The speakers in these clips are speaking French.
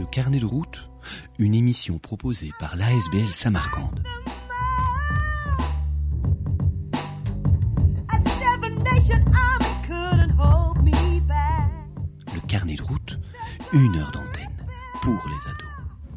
Carnet de route, une émission proposée par l'ASBL Samarcande. Le Carnet de route, 1 heure d'antenne pour les ados.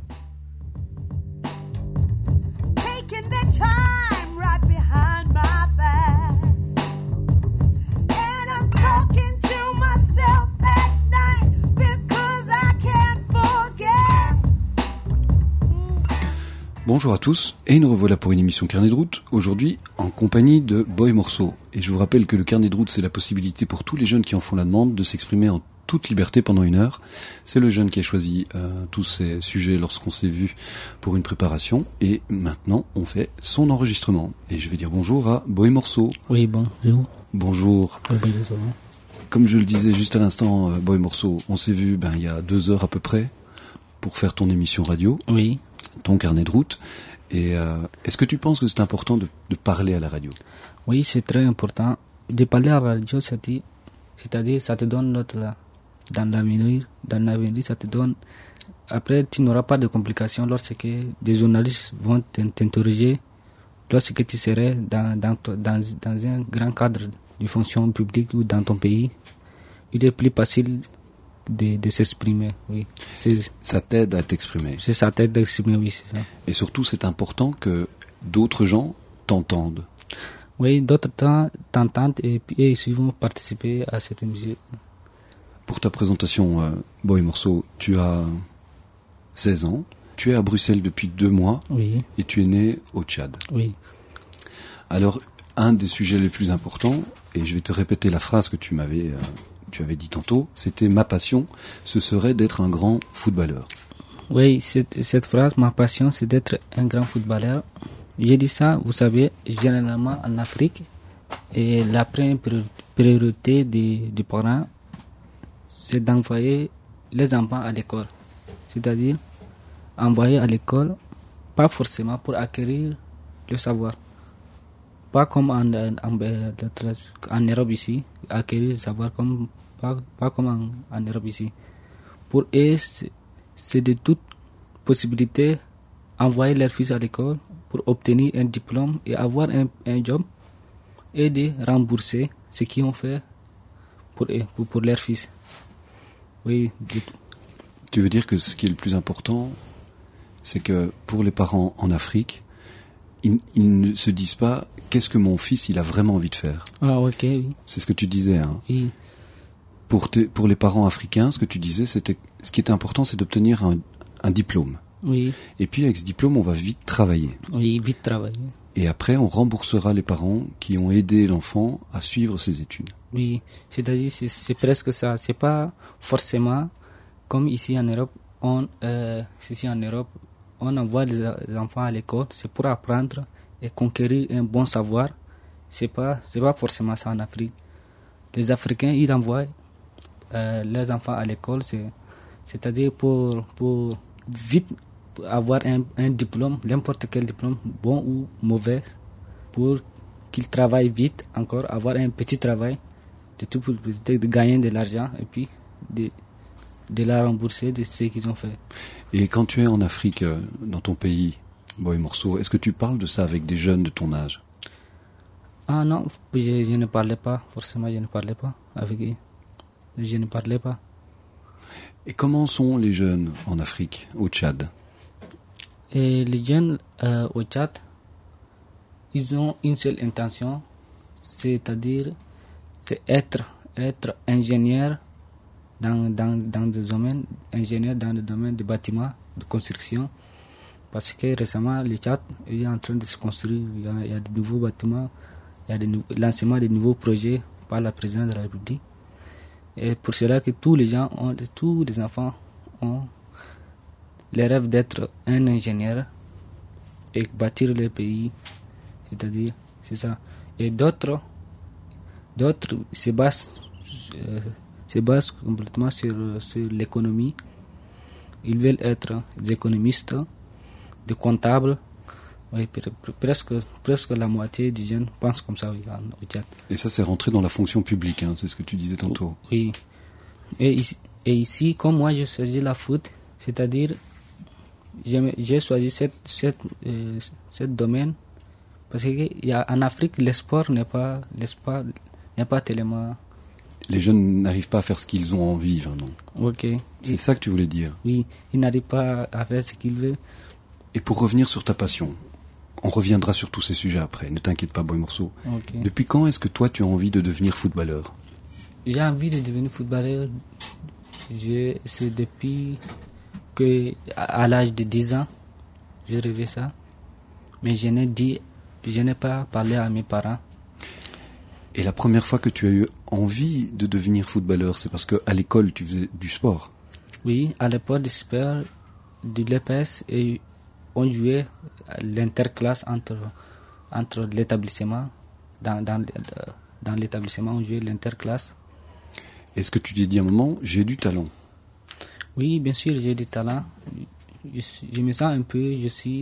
Bonjour à tous, et nous revoilà pour une émission Carnet de route, aujourd'hui en compagnie de Boy Morceau. Et je vous rappelle que le Carnet de route, c'est la possibilité pour tous les jeunes qui en font la demande de s'exprimer en toute liberté pendant 1 heure. C'est le jeune qui a choisi tous ces sujets lorsqu'on s'est vu pour une préparation, et maintenant on fait son enregistrement. Et je vais dire bonjour à Boy Morceau. Oui, bonjour. Bonjour. Bonjour. Comme je le disais juste à l'instant, Boy Morceau, on s'est vu il y a 2 heures à peu près pour faire ton émission radio. Oui. Ton carnet de route. Et est-ce que tu penses que c'est important de parler à la radio? Oui, c'est très important. De parler à la radio, c'est-à-dire ça te donne dans l'avenir, ça te donne... Après, tu n'auras pas de complications lorsque des journalistes vont t'interroger, lorsque tu serais dans un grand cadre de fonction publique ou dans ton pays. Il est plus facile de s'exprimer, oui. Ça t'aide à t'exprimer. Ça t'aide à t'exprimer, oui, c'est ça. Et surtout, c'est important que d'autres gens t'entendent. Oui, d'autres t'entendent et ils vont participer à cette émission. Pour ta présentation, Boy Morceau, tu as 16 ans, tu es à Bruxelles depuis 2 mois, oui. Et tu es né au Tchad. Oui. Alors, un des sujets les plus importants, et je vais te répéter la phrase que tu avais dit tantôt, c'était ma passion, ce serait d'être un grand footballeur. Oui, cette phrase, ma passion, c'est d'être un grand footballeur. J'ai dit ça, vous savez, généralement en Afrique, et la première priorité des parents, c'est d'envoyer les enfants à l'école. C'est-à-dire, envoyer à l'école, pas forcément pour acquérir le savoir. Pas comme en Europe ici, acquérir le savoir pas comme en Europe ici. Pour eux, c'est de toute possibilité envoyer leurs fils à l'école pour obtenir un diplôme et avoir un job et de rembourser ce qu'ils ont fait pour eux, pour leurs fils. Oui. Tu veux dire que ce qui est le plus important, c'est que pour les parents en Afrique, ils ne se disent pas qu'est-ce que mon fils il a vraiment envie de faire. Ah, ok, oui. C'est ce que tu disais, hein. Oui. Pour les parents africains, ce que tu disais, c'était ce qui était important, c'est d'obtenir un diplôme. Oui. Et puis avec ce diplôme, on va vite travailler. Oui, vite travailler. Et après, on remboursera les parents qui ont aidé l'enfant à suivre ses études. Oui, c'est-à-dire c'est presque ça. C'est pas forcément comme ici en Europe. On envoie les enfants à l'école, c'est pour apprendre et conquérir un bon savoir. C'est pas forcément ça en Afrique. Les Africains, ils envoient les enfants à l'école, c'est-à-dire pour vite avoir un diplôme, n'importe quel diplôme, bon ou mauvais, pour qu'ils travaillent vite, encore avoir un petit travail, de gagner de l'argent et puis de la rembourser de ce qu'ils ont fait. Et quand tu es en Afrique, dans ton pays, Boy Morceau, est-ce que tu parles de ça avec des jeunes de ton âge? Ah non, je ne parlais pas, forcément je ne parlais pas avec eux. Je ne parlais pas. Et comment sont les jeunes en Afrique, au Tchad? Et les jeunes au Tchad, ils ont une seule intention, c'est-à-dire c'est être ingénieur dans des domaines, ingénieur dans le domaine du bâtiment, de construction. Parce que récemment, le Tchad est en train de se construire, il y a de nouveaux bâtiments, il y a lancement de nouveaux projets par la présidente de la République. Et pour cela que tous les enfants ont le rêve d'être un ingénieur et bâtir le pays, c'est-à-dire, c'est ça. Et d'autres se basent complètement sur l'économie. Ils veulent être des économistes, des comptables. Oui, presque la moitié des jeunes pensent comme ça au Tchad. Et ça, c'est rentré dans la fonction publique, hein, c'est ce que tu disais tantôt. Oui. Et ici, comme moi, je faisais la foot, C'est-à-dire, j'ai choisi ce domaine parce qu'en Afrique, le sport n'est pas tellement... Les jeunes n'arrivent pas à faire ce qu'ils ont envie, vraiment. Ok. C'est ça que tu voulais dire. Oui, ils n'arrivent pas à faire ce qu'ils veulent. Et pour revenir sur ta passion, on reviendra sur tous ces sujets après, ne t'inquiète pas, Boy Morceau. Okay. Depuis quand est-ce que toi tu as envie de devenir footballeur? J'ai envie de devenir footballeur, c'est depuis que, à l'âge de 10 ans, j'ai rêvé ça. Mais je n'ai pas parlé à mes parents. Et la première fois que tu as eu envie de devenir footballeur, c'est parce qu'à l'école tu faisais du sport? Oui, à l'époque du sport, de l'EPS, et on jouait l'interclasse entre l'établissement. Dans l'établissement, on jouait l'interclasse. Est-ce que tu t'es dit à un moment, j'ai du talent? Oui, bien sûr, j'ai du talent. Je me sens un peu,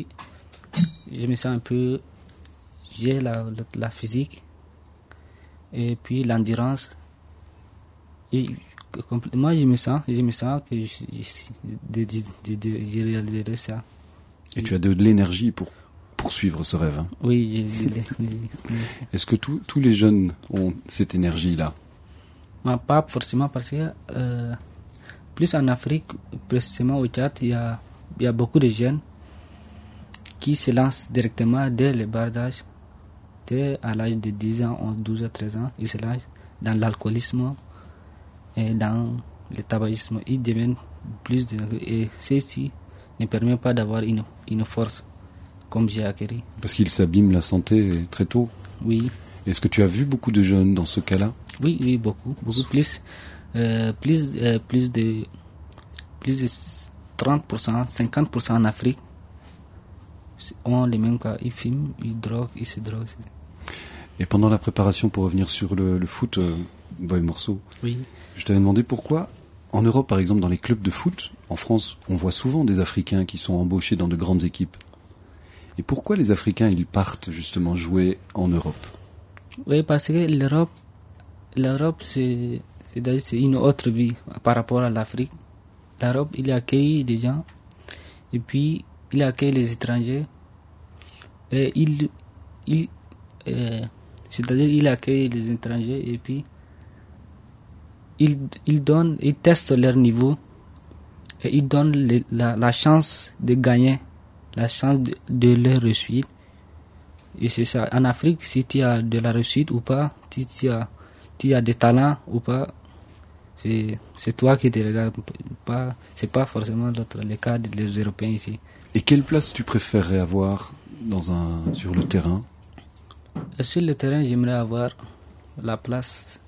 j'ai la physique et puis l'endurance. Et moi, je me sens que je réaliserai ça. Et tu as de l'énergie pour poursuivre ce rêve, hein? Oui, Est-ce que tous les jeunes ont cette énergie-là? Pas forcément, parce que plus en Afrique, précisément au Tchad, il y a beaucoup de jeunes qui se lancent directement dès le bas âge, dès à l'âge de 10 ans, 11, 12 à 13 ans, ils se lancent dans l'alcoolisme et dans le tabagisme. Ils deviennent et ceci ne permet pas d'avoir une force comme j'ai acquis. Parce qu'ils s'abîment la santé très tôt. Oui. Est-ce que tu as vu beaucoup de jeunes dans ce cas-là? Oui, beaucoup plus. Plus de 30%, 50% en Afrique ont les mêmes cas. Ils fument, ils se droguent. Et pendant la préparation, pour revenir sur le foot, Boy Morceau, oui. Je t'avais demandé pourquoi, en Europe par exemple, dans les clubs de foot, en France, on voit souvent des Africains qui sont embauchés dans de grandes équipes. Et pourquoi les Africains, ils partent justement jouer en Europe? Oui, parce que l'Europe c'est une autre vie par rapport à l'Afrique. L'Europe, il accueille des gens et puis il accueille les étrangers et c'est-à-dire il accueille les étrangers et puis il teste leur niveau et il donne la chance de gagner, la chance de leur réussite. Et c'est ça. En Afrique, si tu as de la réussite ou pas, si tu as des talents ou pas, c'est toi qui te regardes. C'est pas forcément le cas des Européens ici. Et quelle place tu préférerais avoir sur le terrain? Sur le terrain, j'aimerais avoir la place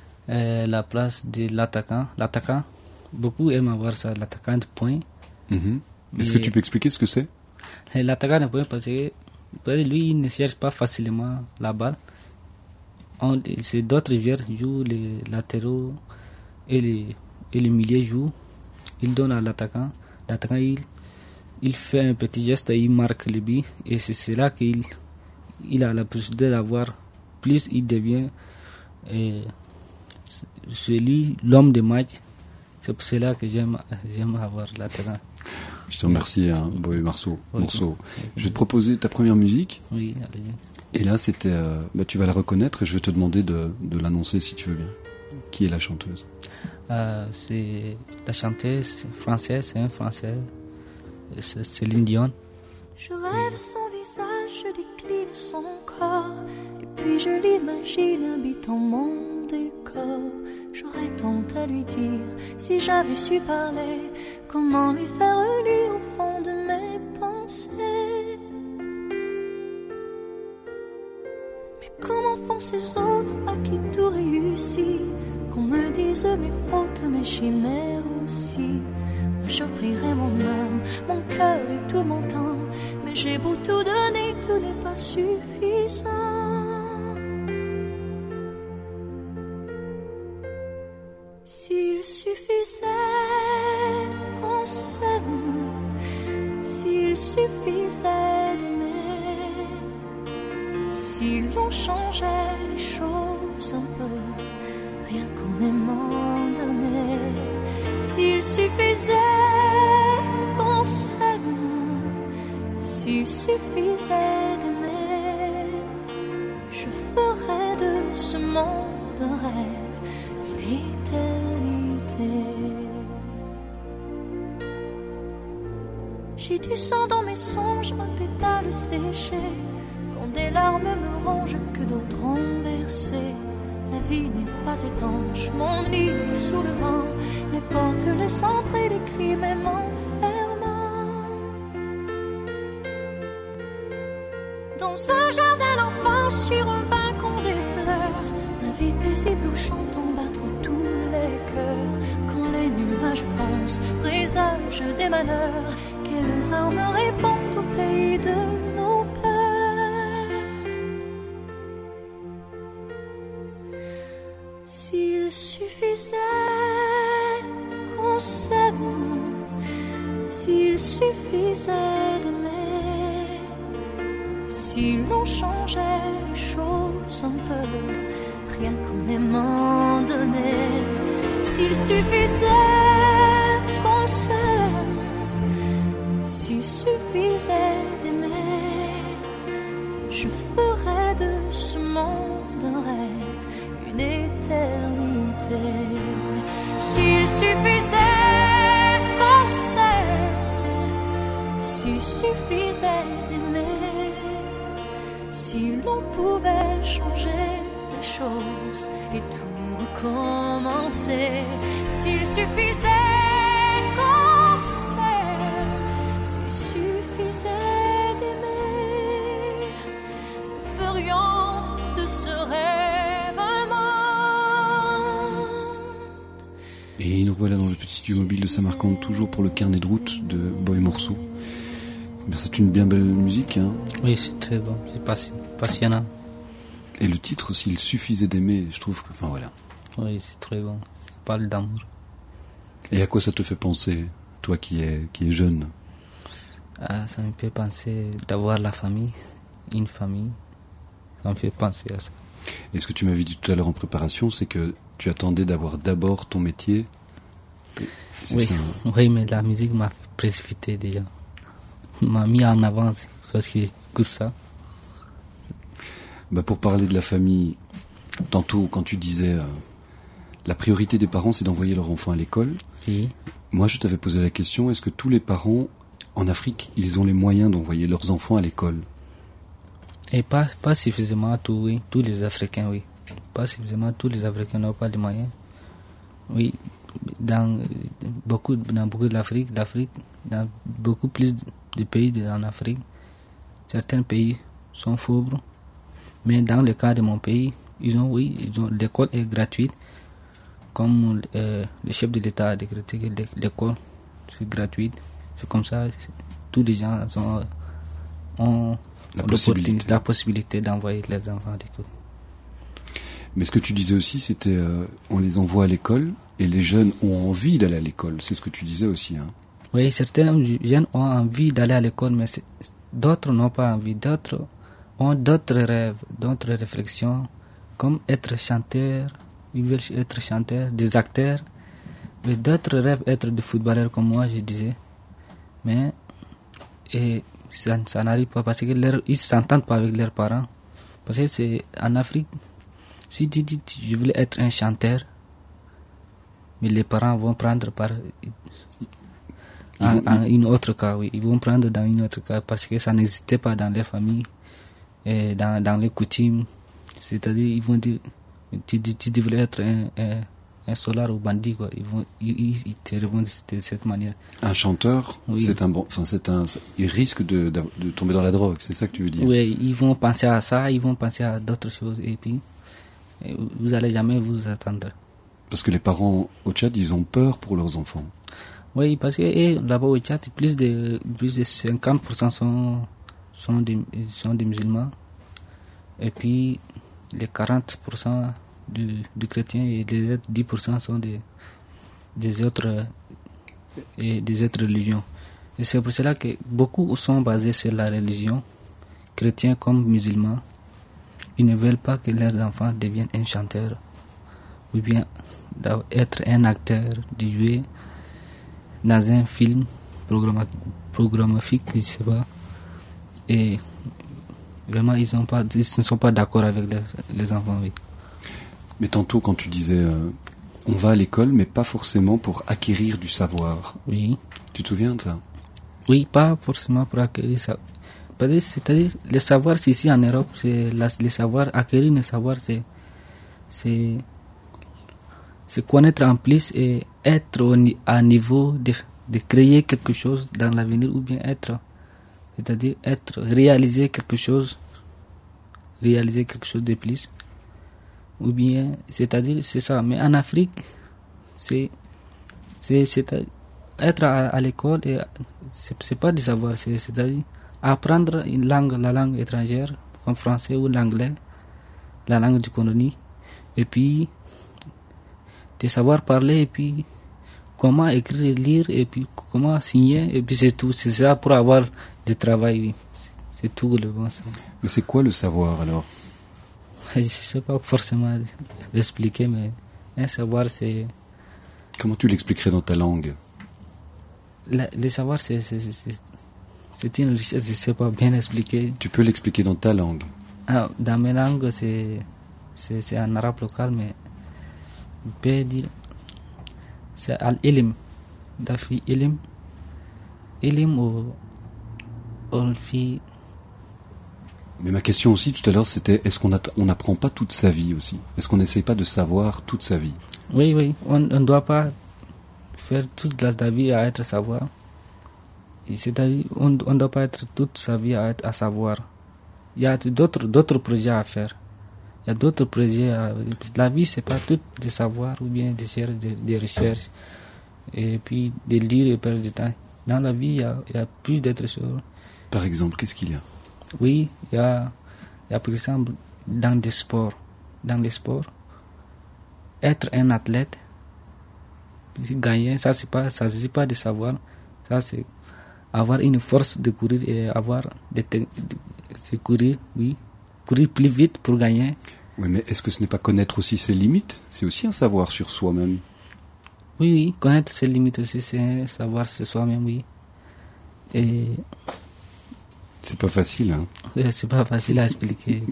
de l'attaquant. L'attaquant, beaucoup aiment avoir ça, l'attaquant de poing. Est-ce que tu peux expliquer ce que c'est? L'attaquant de poing, parce que lui, il ne cherche pas facilement la balle. C'est d'autres joueurs jouent les latéraux et les milieux jouent. Il donne à l'attaquant. L'attaquant, il fait un petit geste et il marque le but. Et c'est là qu'il a la possibilité d'avoir plus. Il devient l'homme de match. C'est pour cela que j'aime avoir l'attaquant. Je te remercie, Boy Morceau. Je vais te proposer ta première musique. Oui, allez. Et là, c'était, tu vas la reconnaître et je vais te demander de l'annoncer si tu veux bien. Qui est la chanteuse? C'est la chanteuse française, c'est un français, c'est Céline Dion. Je rêve son visage, je décline son corps, et puis je l'imagine habitant mon décor. J'aurais tant à lui dire, si j'avais su parler, comment lui faire lire au fond de mes pensées. Mais comment font ces autres à qui tout réussit, qu'on me dise mes fautes, mes chimères aussi. Moi j'offrirai mon âme, mon cœur et tout mon temps, mais j'ai beau tout donner, tout n'est pas suffisant. S'il suffisait qu'on s'aime, s'il suffisait d'aimer, si l'on changeait les choses un peu, rien qu'en aimant donner. S'il suffisait suffisait d'aimer, je ferais de ce monde un rêve, une éternité. J'ai du sang dans mes songes, un pétale séché, quand des larmes me rongent que d'autres ont versé. La vie n'est pas étanche, mon lit est sous le vent, les portes, les centres et les cris même m'enferment. Dans un jardin d'enfants, sur un balcon des fleurs, ma vie paisible où chantent battre tous les cœurs. Quand les nuages foncent, présage des malheurs, quelles armes répondent au pays de nos peurs. S'il suffisait qu'on s'aime, s'il suffisait d'aimer, si l'on changeait les choses un peu, rien qu'en aimant donner, s'il suffisait qu'on s'aime, s'il suffisait d'aimer, je ferais de ce monde un rêve, une éternité. S'il suffisait qu'on s'aime, s'il suffisait d'aimer, si l'on pouvait changer les choses et tout recommencer, s'il suffisait qu'on s'aime, s'il suffisait d'aimer, nous ferions de ce rêve un monde. Et nous revoilà dans le petit studio mobile de Samarcande, toujours pour le carnet de route de Boy Morceau. Ben, c'est une bien belle musique, hein. Oui, c'est très bon, c'est passionnant. Et le titre, s'il suffisait d'aimer, je trouve que, enfin voilà. Oui, c'est très bon, ça parle d'amour. Et à quoi ça te fait penser, toi qui es jeune? Ça me fait penser d'avoir la famille, une famille, ça me fait penser à ça. Et ce que tu m'avais dit tout à l'heure en préparation, c'est que tu attendais d'avoir d'abord ton métier. C'est oui, ça, hein. Oui, mais la musique m'a fait précipiter déjà. M'a mis en avance parce que j'écoute ça. Bah pour parler de la famille, tantôt quand tu disais la priorité des parents c'est d'envoyer leur enfant à l'école. Oui. Moi je t'avais posé la question, est-ce que tous les parents en Afrique, ils ont les moyens d'envoyer leurs enfants à l'école? Et pas suffisamment tous, oui. Tous les Africains, oui. Pas suffisamment, tous les Africains n'ont pas les moyens. Oui, dans beaucoup de l'Afrique, dans beaucoup plus de pays en Afrique, certains pays sont pauvres. Mais dans le cas de mon pays, l'école est gratuite. Comme le chef de l'État a décrété que l'école c'est gratuite. C'est comme ça, tous les gens ont la possibilité d'envoyer les enfants à l'école. Mais ce que tu disais aussi, c'était on les envoie à l'école et les jeunes ont envie d'aller à l'école. C'est ce que tu disais aussi, hein. Oui, certains jeunes ont envie d'aller à l'école, mais d'autres n'ont pas envie. D'autres ont d'autres rêves, d'autres réflexions, comme être chanteur, ils veulent être chanteurs, des acteurs. Mais d'autres rêvent être des footballeurs comme moi, je disais. Mais ça n'arrive pas parce qu'ils ne s'entendent pas avec leurs parents. Parce que c'est en Afrique, si tu dis je voulais être un chanteur, mais les parents vont prendre une autre cas, oui. Ils vont prendre dans une autre cas parce que ça n'existait pas dans les familles et dans les coutumes. C'est-à-dire, ils vont dire, tu devrais être un soldat ou bandit, quoi. Ils te répondent de cette manière. Un chanteur, oui. Il risque de tomber dans la drogue, c'est ça que tu veux dire? Oui, ils vont penser à ça, ils vont penser à d'autres choses et puis vous n'allez jamais vous attendre. Parce que les parents au Tchad, ils ont peur pour leurs enfants. Oui, parce que là-bas au Tchad, plus de 50% sont des musulmans. Et puis, les 40% du chrétien et les 10% sont des autres religions. Et c'est pour cela que beaucoup sont basés sur la religion, chrétiens comme musulmans. Ils ne veulent pas que leurs enfants deviennent un chanteur ou bien être un acteur, de jouer dans un film programmatique, je sais pas. Et vraiment, ils ne sont pas d'accord avec les enfants, oui. Mais tantôt, quand tu disais on va à l'école, mais pas forcément pour acquérir du savoir. Oui. Tu te souviens de ça? Oui, pas forcément pour acquérir ça. C'est-à-dire, le savoir, c'est ici en Europe, le savoir, acquérir le savoir, c'est connaître en plus et être à niveau de créer quelque chose dans l'avenir, ou bien c'est-à-dire réaliser quelque chose de plus, ou bien, c'est-à-dire, c'est ça. Mais en Afrique, c'est être à l'école, et c'est pas du savoir, c'est-à-dire apprendre une langue, la langue étrangère, comme français ou l'anglais, la langue du colonie, et puis de savoir parler, et puis comment écrire et lire, et puis comment signer, et puis c'est tout. C'est ça pour avoir le travail, oui. C'est tout le bon sens. Mais c'est quoi le savoir alors? Je ne sais pas forcément l'expliquer, mais un savoir, c'est... Comment tu l'expliquerais dans ta langue? Le savoir, c'est une richesse, je ne sais pas bien expliquer. Tu peux l'expliquer dans ta langue? Dans mes langues, c'est en arabe local, mais on peut dire... C'est al-ilm. Dafi ilm. Ilm ou fi... Mais ma question aussi tout à l'heure, c'était est-ce qu'on n'apprend pas toute sa vie aussi? Est-ce qu'on n'essaie pas de savoir toute sa vie? Oui, on ne doit pas faire toute la vie à être savoir. C'est-à-dire, on ne doit pas être toute sa vie à savoir. Il y a d'autres projets à faire. Il y a d'autres projets La vie, c'est pas tout de savoir ou bien de faire des recherches et puis de lire et perdre du temps. Dans la vie, il y a plus d'autres choses. Par exemple, qu'est-ce qu'il y a? Oui, il y a par exemple dans les sports, être un athlète, gagner, ça c'est pas de savoir, ça c'est avoir une force de courir et avoir courir plus vite pour gagner. Oui, mais est-ce que ce n'est pas connaître aussi ses limites? C'est aussi un savoir sur soi-même. Oui, connaître ses limites aussi, c'est savoir sur soi-même, oui. Et c'est pas facile, hein? C'est pas facile à expliquer.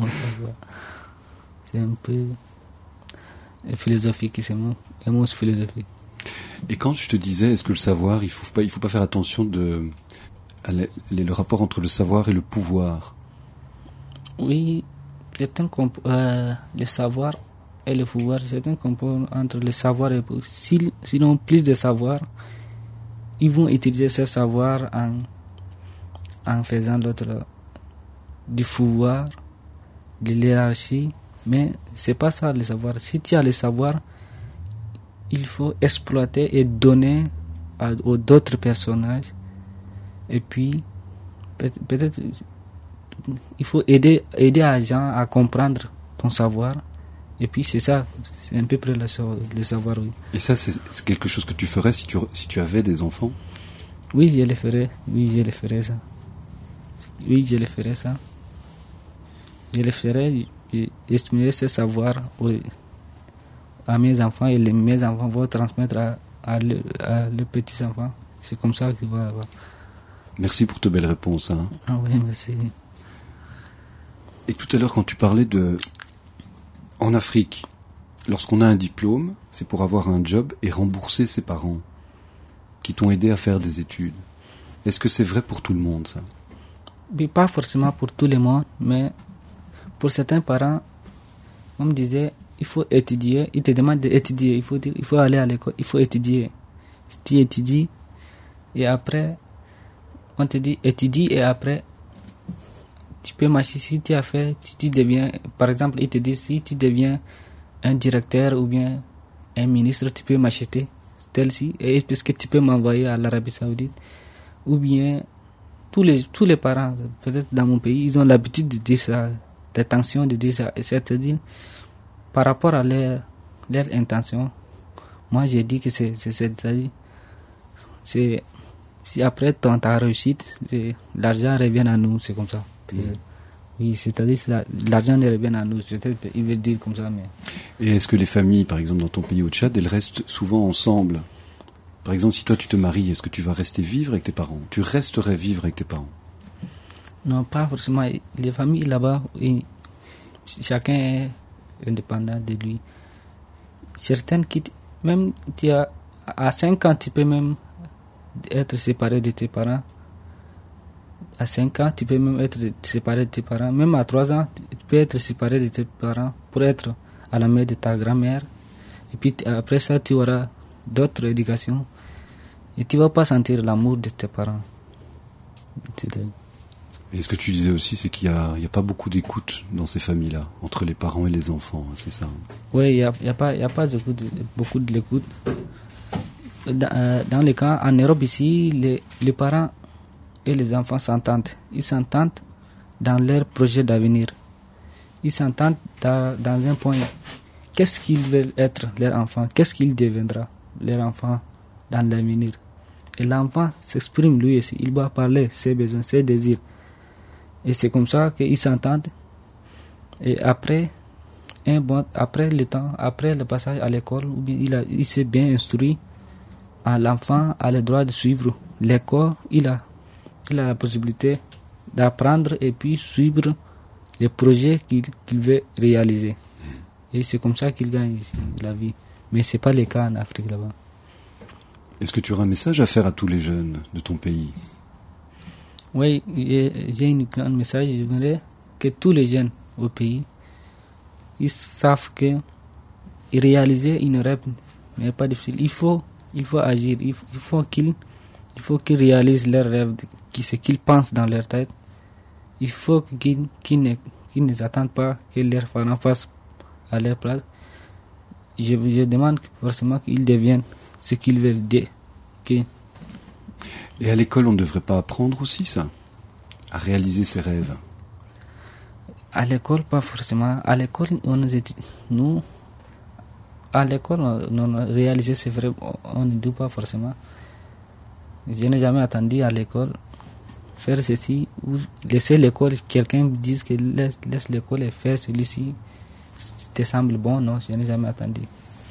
C'est un peu philosophique, c'est un mot philosophique. Et quand je te disais, est-ce que le savoir, il faut pas faire attention le rapport entre le savoir et le pouvoir? Oui, le savoir et le pouvoir, c'est un compo entre le savoir et le pouvoir. S'ils ont plus de savoir, ils vont utiliser ce savoir en faisant du pouvoir, de l'hierarchie, mais c'est pas ça le savoir. Si tu as le savoir, il faut exploiter et donner aux d'autres personnages, et puis peut-être il faut aider les gens à comprendre ton savoir, et puis c'est ça, c'est un peu près le savoir, oui. Et ça, c'est quelque chose que tu ferais si tu avais des enfants? Oui, je le ferais, ça. Oui, je le ferais ça. Je le ferais, estimuler ce savoir à mes enfants, et mes enfants vont transmettre à leurs petits-enfants. C'est comme ça qu'il va avoir. Merci pour tes belles réponses. Hein. Ah oui, merci. Et tout à l'heure, quand tu parlais en Afrique, lorsqu'on a un diplôme, c'est pour avoir un job et rembourser ses parents qui t'ont aidé à faire des études. Est-ce que c'est vrai pour tout le monde, ça? Mais pas forcément pour tout le monde, mais pour certains parents, on me disait, il faut étudier, ils te demandent d'étudier, il faut aller à l'école, il faut étudier. Si tu étudies, et après, on te dit étudie, et après, tu peux marcher. Si tu as fait, tu deviens, par exemple, ils te disent, si tu deviens un directeur ou bien un ministre, tu peux m'acheter tel-ci, et puisque tu peux m'envoyer à l'Arabie Saoudite, ou bien tous les parents, peut-être dans mon pays, ils ont l'habitude de dire ça, l'intention de dire ça, c'est-à-dire par rapport à leur intention. Moi, j'ai dit que c'est-à-dire, si après ta réussite, l'argent revient à nous, c'est comme ça. Oui, c'est-à-dire l'argent revient à nous, peut-être il veut dire comme ça. Mais... Et est-ce que les familles, par exemple dans ton pays au Tchad, elles restent souvent ensemble? Par exemple, si toi tu te maries, est-ce que tu vas rester vivre avec tes parents? Tu resterais vivre avec tes parents? Non, pas forcément. Les familles là-bas, chacun est indépendant de lui. Certaines quittent, même à 5 ans, tu peux même être séparé de tes parents. À 5 ans, tu peux même être séparé de tes parents. Même à 3 ans, tu peux être séparé de tes parents pour être à la main de ta grand-mère. Et puis après ça, tu auras d'autres éducations. Et tu ne vas pas sentir l'amour de tes parents. Et ce que tu disais aussi, c'est qu'il n'y a pas beaucoup d'écoute dans ces familles-là, entre les parents et les enfants, c'est ça? Oui, il n'y a pas beaucoup de l'écoute. Dans les cas, en Europe ici, les parents et les enfants s'entendent. Ils s'entendent dans leur projet d'avenir. Ils s'entendent dans un point. Qu'est-ce qu'ils veulent être, leur enfant? Qu'est-ce qu'il deviendra, leur enfant, dans l'avenir? Et l'enfant s'exprime lui aussi. Il va parler ses besoins, ses désirs. Et c'est comme ça qu'ils s'entendent. Et après le temps, après le passage à l'école, il s'est bien instruit. L'enfant a le droit de suivre l'école. Il a la possibilité d'apprendre et puis suivre les projets qu'il veut réaliser. Et c'est comme ça qu'il gagne ici, la vie. Mais ce n'est pas le cas en Afrique là-bas. Est-ce que tu auras un message à faire à tous les jeunes de ton pays? Oui, j'ai un grand message. Je voudrais que tous les jeunes au pays, ils savent que réaliser une rêve n'est pas difficile. Il faut agir. Il faut qu'ils réalisent leurs rêves, ce qu'ils pensent dans leur tête. Il faut qu'ils ne attendent pas que leurs parents fassent à leur place. Je demande forcément qu'ils deviennent ce qu'ils veulent dire. Et à l'école, on ne devrait pas apprendre aussi ça, à réaliser ses rêves? À l'école, pas forcément. À l'école, à l'école, on réaliser ses rêves, on ne dit pas forcément. Je n'ai jamais attendu à l'école faire ceci ou laisser l'école. Quelqu'un me dise que laisse l'école et faire celui-ci. Te semble bon? Non, je n'ai jamais attendu.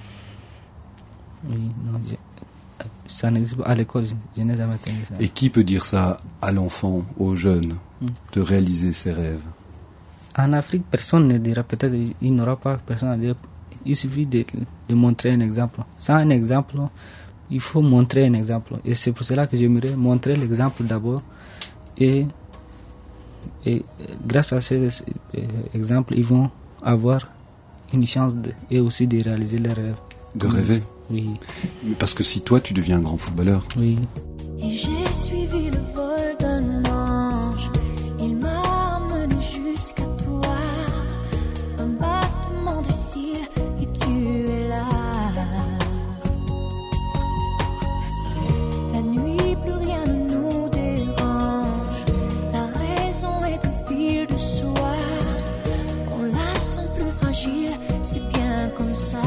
Oui, non, ça n'existe pas à l'école, je n'ai jamais attendu ça. Et qui peut dire ça à l'enfant, aux jeunes, de réaliser ses rêves? En Afrique, personne ne dira, peut-être il n'aura pas personne à dire. Il suffit de montrer un exemple. Sans un exemple, il faut montrer un exemple. Et c'est pour cela que j'aimerais montrer l'exemple d'abord. Et grâce à ces exemples, ils vont avoir une chance et aussi de réaliser leurs rêves. De rêver? Oui. Parce que si toi, tu deviens un grand footballeur. Oui. Et j'ai suivi le vol d'un ange, il m'a amené jusqu'à toi. Un battement de cils et tu es là. La nuit, plus rien ne nous dérange. La raison est au fil de soie. On la sent plus fragile, c'est bien comme ça.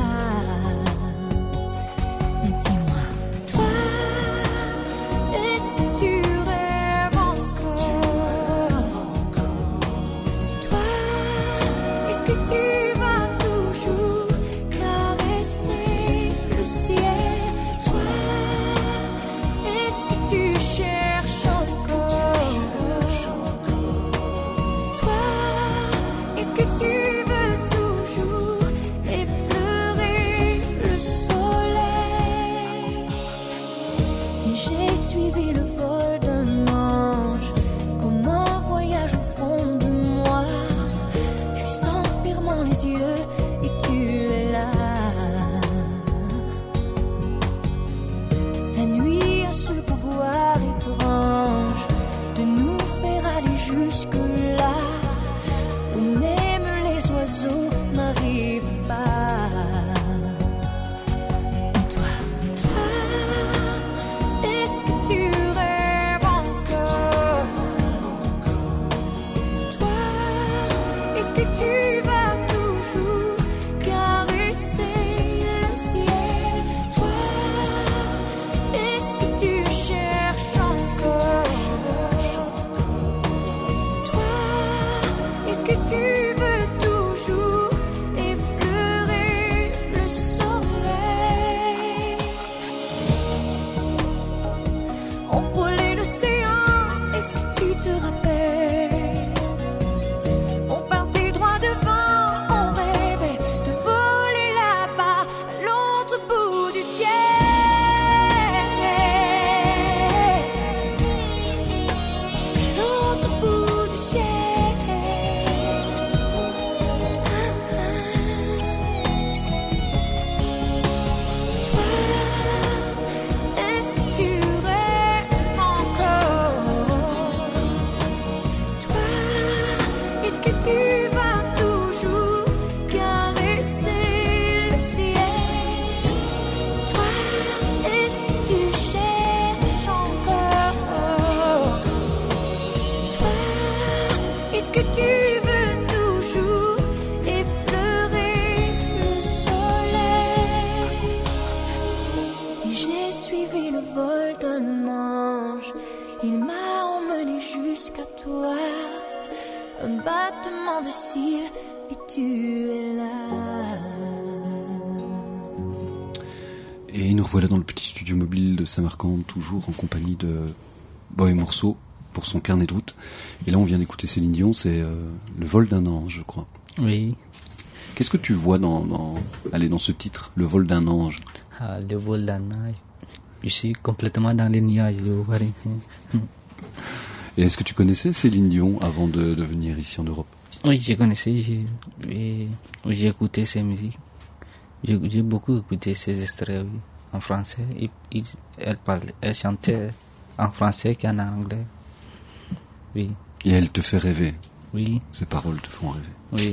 Que tu vas toujours garder toi. Un battement de cils et tu es là. Et nous revoilà dans le petit studio mobile de Samarcande, toujours en compagnie de Boy Morceau pour son carnet de route. Et là, on vient d'écouter Céline Dion, c'est Le vol d'un ange, je crois. Oui. Qu'est-ce que tu vois dans ce titre, Le vol d'un ange? Le vol d'un ange. Je suis complètement dans les nuages. Et est-ce que tu connaissais Céline Dion avant de venir ici en Europe? Oui, je connaissais. J'ai écouté ses musiques. J'ai beaucoup écouté ses extraits, oui, en français. Elle chantait en français qu'en anglais. Oui. Et elle te fait rêver. Oui. Ces paroles te font rêver. Oui.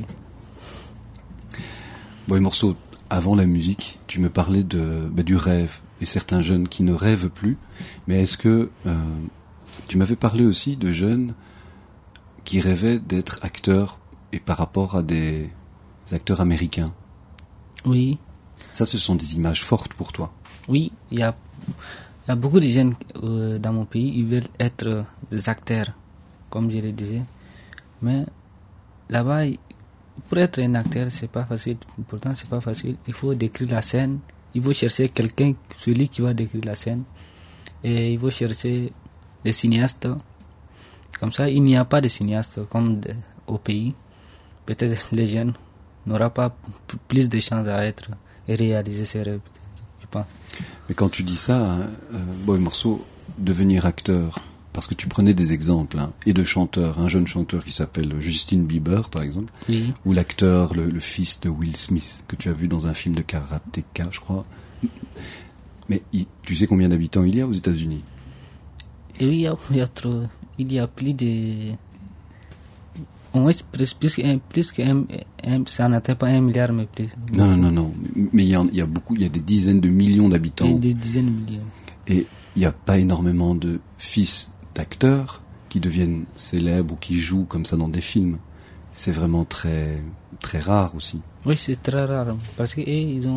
Boy Morceau, avant la musique, tu me parlais du rêve et certains jeunes qui ne rêvent plus. Mais est-ce que tu m'avais parlé aussi de jeunes qui rêvaient d'être acteurs et par rapport à des acteurs américains? Oui. Ça, ce sont des images fortes pour toi. Oui, il y a beaucoup de jeunes dans mon pays, ils veulent être des acteurs, comme je le disais. Mais là-bas, pour être un acteur, c'est pas facile. Pourtant, c'est pas facile. Il faut décrire la scène. Il faut chercher quelqu'un, celui qui va décrire la scène. Et il faut chercher des cinéastes. Comme ça, il n'y a pas de cinéastes comme au pays. Peut-être les jeunes n'auront pas plus de chances à être et réaliser ses rêves, je pense. Mais quand tu dis ça, Boy Morceau, devenir acteur, parce que tu prenais des exemples, et de chanteurs, un jeune chanteur qui s'appelle Justin Bieber, par exemple, oui. Ou l'acteur, le fils de Will Smith, que tu as vu dans un film de karatéka, je crois. Mais tu sais combien d'habitants il y a aux États-Unis? Et oui, il y a plus de... Au moins, plus que ça n'atteint pas 1 milliard, mais plus. Non. Mais il y a beaucoup, il y a des dizaines de millions d'habitants. Et des dizaines de millions. Et il n'y a pas énormément de fils d'acteurs qui deviennent célèbres ou qui jouent comme ça dans des films. C'est vraiment très, très rare aussi. Oui, c'est très rare. Parce qu'ils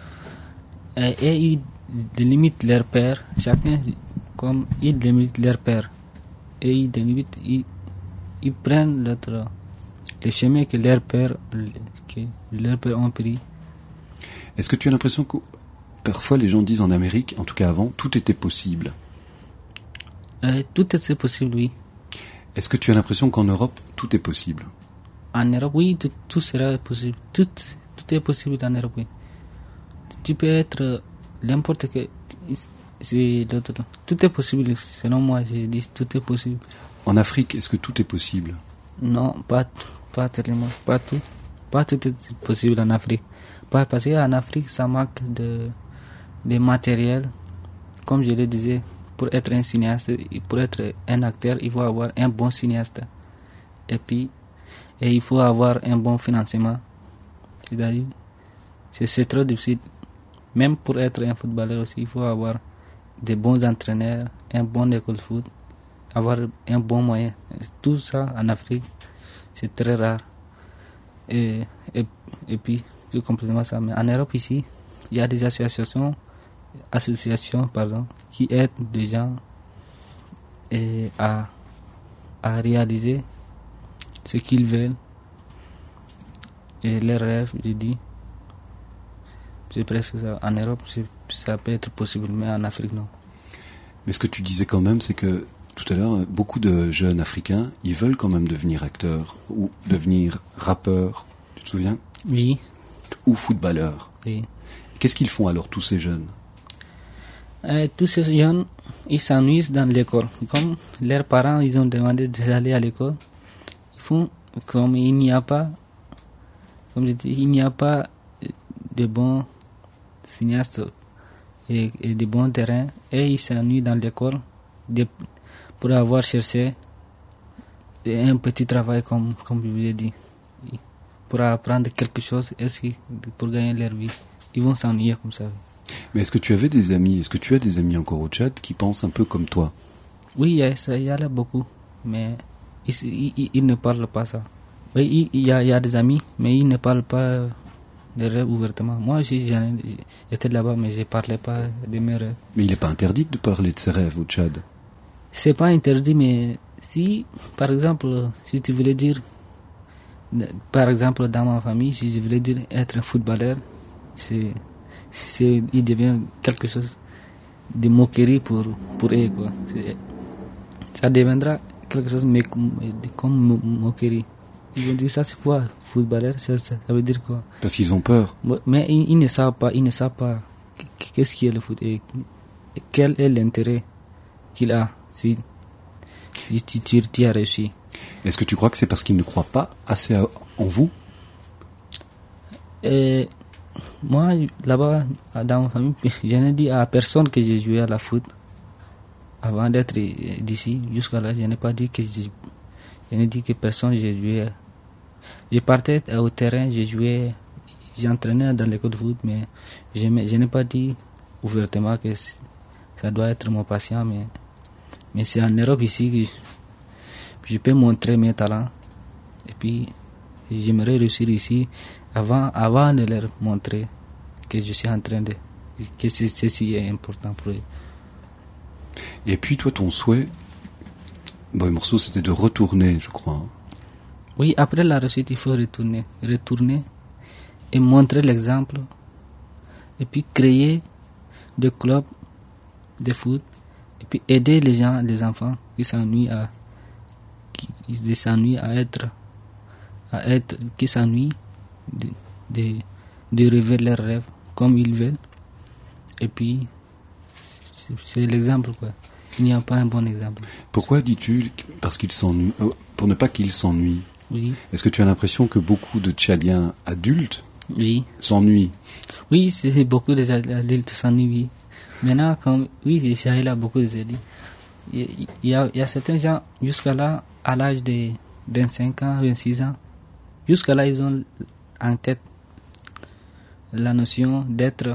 délimitent leur père. Chacun, comme ils délimitent leur père. Et ils prennent le chemin que leurs pères ont pris. Est-ce que tu as l'impression que parfois les gens disent en Amérique, en tout cas avant, tout était possible? Tout était possible, oui. Est-ce que tu as l'impression qu'en Europe, tout est possible? En Europe, oui, tout sera possible. Tout est possible en Europe, oui. Tu peux être n'importe quel... Tout est possible, selon moi, je dis tout est possible. En Afrique, est-ce que tout est possible? Non, pas tellement, pas tout. Pas tout est possible en Afrique. Parce qu'en Afrique, ça manque de matériel. Comme je le disais, pour être un cinéaste, pour être un acteur, il faut avoir un bon cinéaste. Et il faut avoir un bon financement. C'est-à-dire, c'est trop difficile. Même pour être un footballeur aussi, il faut avoir des bons entraîneurs, un bon école de foot, avoir un bon moyen. Tout ça en Afrique, c'est très rare. Et puis, plus complètement ça. Mais en Europe ici, il y a des associations qui aident les gens à réaliser ce qu'ils veulent. Et leurs rêves, je dis, c'est presque ça. En Europe, ça peut être possible, mais en Afrique, non. Mais ce que tu disais quand même, c'est que tout à l'heure, beaucoup de jeunes Africains, ils veulent quand même devenir acteurs ou devenir rappeurs, tu te souviens? Oui. Ou footballeurs. Oui. Qu'est-ce qu'ils font alors, tous ces jeunes? Tous ces jeunes, ils s'ennuient dans l'école. Comme leurs parents, ils ont demandé d'aller à l'école. Ils font comme il n'y a pas, comme je dis, il n'y a pas de bons cinéastes et de bons terrains, et ils s'ennuient dans l'école pour avoir cherché un petit travail, comme je vous l'ai dit, pour apprendre quelque chose, pour gagner leur vie. Ils vont s'ennuyer comme ça. Mais est-ce que tu avais des amis, est-ce que tu as des amis encore au Tchad qui pensent un peu comme toi? Oui, il y a là beaucoup, mais ils ne parlent pas ça. Oui, il y a des amis, mais ils ne parlent pas de rêves ouvertement. Moi, j'étais là-bas, mais je ne parlais pas de mes rêves. Mais il n'est pas interdit de parler de ses rêves au Tchad? C'est pas interdit, mais Si, par exemple, si tu voulais dire, par exemple, dans ma famille, si je voulais dire être un footballeur, il devient quelque chose de moquerie pour eux, quoi. Ça deviendra quelque chose comme moquerie. Ils vont dire ça, c'est quoi, footballeur, ça veut dire quoi? Parce qu'ils ont peur. Mais ils ne savent pas, qu'est-ce qui est le foot et quel est l'intérêt qu'il a si tu as réussi. Est-ce que tu crois que c'est parce qu'ils ne croient pas assez en vous? Moi, là-bas, dans ma famille, je n'ai dit à personne que j'ai joué à la foot avant d'être d'ici. Jusqu'à là, je n'ai pas dit que je n'ai dit que personne j'ai joué. Je partais au terrain, j'ai joué, j'entraînais dans l'école de foot, mais je n'ai pas dit ouvertement que ça doit être mon patient, mais c'est en Europe ici que je peux montrer mes talents. Et puis, j'aimerais réussir ici avant de leur montrer que je suis en train de... que ceci est important pour eux. Et puis, toi, ton souhait, Boy Morceau, c'était de retourner, je crois. Hein. Oui, après la réussite, il faut retourner et montrer l'exemple. Et puis, créer des clubs de foot. Et puis, aider les gens, les enfants qui s'ennuient qui s'ennuient de rêver leurs rêves comme ils veulent. Et puis, c'est l'exemple, quoi. Il n'y a pas un bon exemple. Pourquoi dis-tu parce qu'ils s'ennuient, pour ne pas qu'ils s'ennuient? Oui. Est-ce que tu as l'impression que beaucoup de Tchadiens adultes s'ennuient? Oui, c'est beaucoup d'adultes s'ennuient. Maintenant, oui, il y a beaucoup d'adultes. Il y a certains gens, jusqu'à là, à l'âge de 25 ans, 26 ans, jusqu'à là, ils ont en tête la notion d'être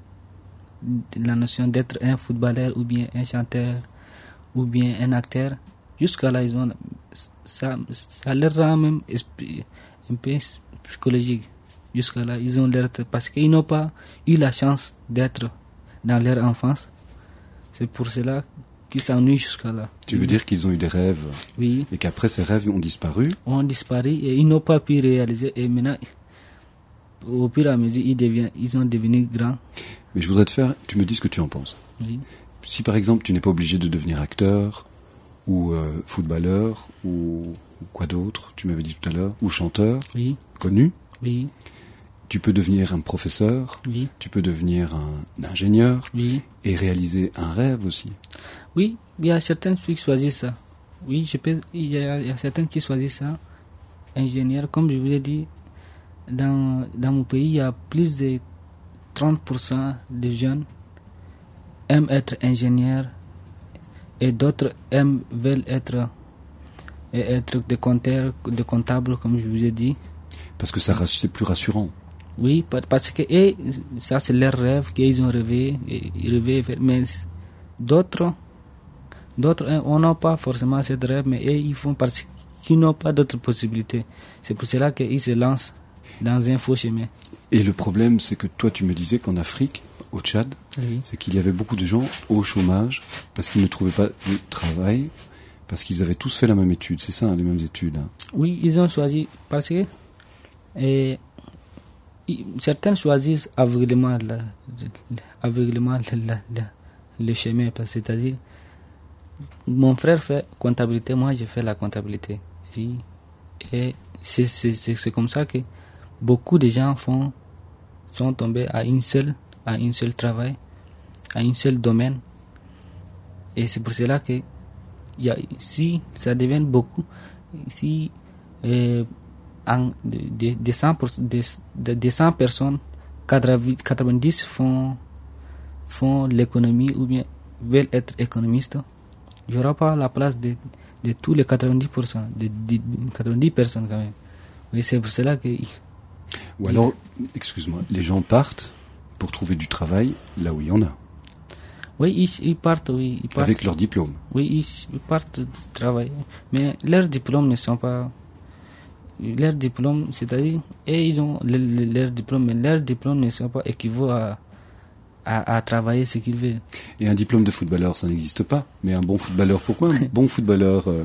un footballeur ou bien un chanteur ou bien un acteur. Jusqu'à là, ils ont ça leur rend même un peu psychologique. Jusqu'à là, ils ont l'air parce qu'ils n'ont pas eu la chance d'être dans leur enfance. C'est pour cela qu'ils s'ennuient jusqu'à là. Tu veux dire qu'ils ont eu des rêves? Oui. Et qu'après ces rêves ont disparu? Ont disparu et ils n'ont pas pu réaliser. Et maintenant, au fur et à mesure, ils sont devenus grands. Mais je voudrais tu me dis ce que tu en penses. Oui. Si par exemple tu n'es pas obligé de devenir acteur ou footballeur ou quoi d'autre, tu m'avais dit tout à l'heure, ou chanteur, oui, connu, oui, tu peux devenir un professeur, oui, tu peux devenir un ingénieur, oui, et réaliser un rêve aussi. Oui, il y a certains qui choisissent ça. Oui, il y a certains qui choisissent ça. Ingénieur, comme je vous l'ai dit, dans mon pays, il y a plus de 30% de jeunes aiment être ingénieurs et d'autres veulent être des comptables, comme je vous ai dit. Parce que c'est plus rassurant. Oui, parce que ça c'est leur rêve qu'ils ont rêvé, mais d'autres on n'a pas forcément ce rêve, mais ils font parce qu'ils n'ont pas d'autres possibilités. C'est pour cela qu'ils se lancent dans un faux chemin. Et le problème, c'est que toi, tu me disais qu'en Afrique, au Tchad, oui, c'est qu'il y avait beaucoup de gens au chômage parce qu'ils ne trouvaient pas de travail, parce qu'ils avaient tous fait la même étude. C'est ça, hein, les mêmes études. Hein. Oui, ils ont choisi parce que certains choisissent aveuglément le chemin, c'est-à-dire mon frère fait comptabilité, moi je fais la comptabilité. Et c'est comme ça que beaucoup de gens sont tombés à un seul travail, à un seul domaine. Et c'est pour cela que si ça devient beaucoup, si de 100 personnes, 90 font l'économie ou bien veulent être économistes, il n'y aura pas la place de tous les 90%, de 90 personnes quand même. Oui, c'est pour cela que... Ou alors, excuse-moi, les gens partent pour trouver du travail là où il y en a. Oui, ils partent, oui. Avec leur diplôme. Oui, ils partent travailler. Mais leurs diplômes ne sont pas... Leurs diplômes, c'est-à-dire, ils ont leurs diplômes, mais leurs diplômes ne sont pas équivalents à travailler ce qu'ils veulent. Et un diplôme de footballeur, ça n'existe pas. Mais un bon footballeur, pourquoi un bon footballeur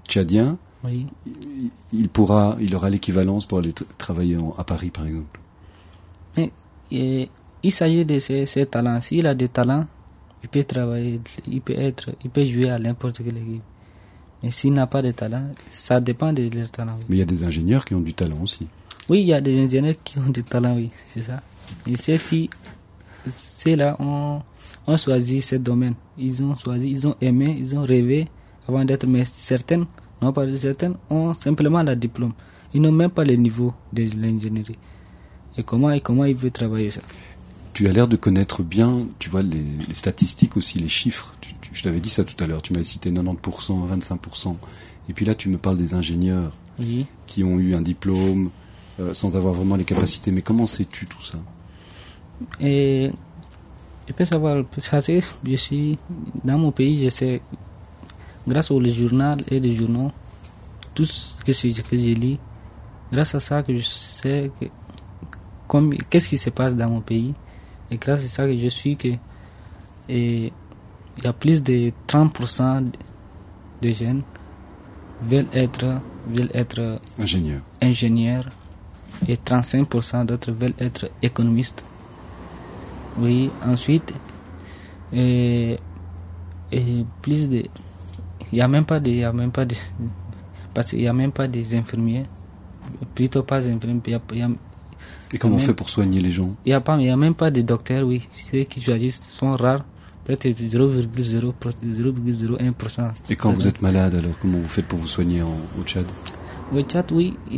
tchadien, Oui. il aura l'équivalence pour aller travailler à Paris, par exemple. Mais il s'agit de ses talents. S'il a des talents, il peut travailler, il peut jouer à n'importe quelle équipe. Mais s'il n'a pas de talent, ça dépend de leur talent. Oui. Mais il y a des ingénieurs qui ont du talent aussi. Oui, il y a des ingénieurs qui ont du talent, oui, c'est ça. Et c'est là on choisit ce domaine. Ils ont choisi, ils ont aimé, ils ont rêvé avant d'être, mais certaines, non pas certaines, ont simplement le diplôme. Ils n'ont même pas le niveau de l'ingénierie. Et comment ils veulent travailler ça? Tu as l'air de connaître bien, tu vois, les statistiques aussi, les chiffres. Je t'avais dit ça tout à l'heure, tu m'avais cité 90%, 25%. Et puis là, tu me parles des ingénieurs Oui. qui ont eu un diplôme sans avoir vraiment les capacités. Mais comment sais-tu tout ça? Et je peux savoir, je suis dans mon pays, je sais, grâce au journal et les journaux, tout ce que je lis, grâce à ça que je sais qu'est-ce qui se passe dans mon pays. Et grâce à ça que je suis que il y a plus de 30% de jeunes veulent être ingénieurs et 35% d'autres veulent être économistes. Oui, ensuite plus de il y a même pas des infirmiers, plutôt pas des infirmiers. Et comment on fait pour soigner les gens? Il y a même pas de docteurs, oui. Ceux qui choisissent sont rares, peut-être 0,01%. Et quand vous êtes malade, alors comment vous faites pour vous soigner au Tchad? Au Tchad, oui, il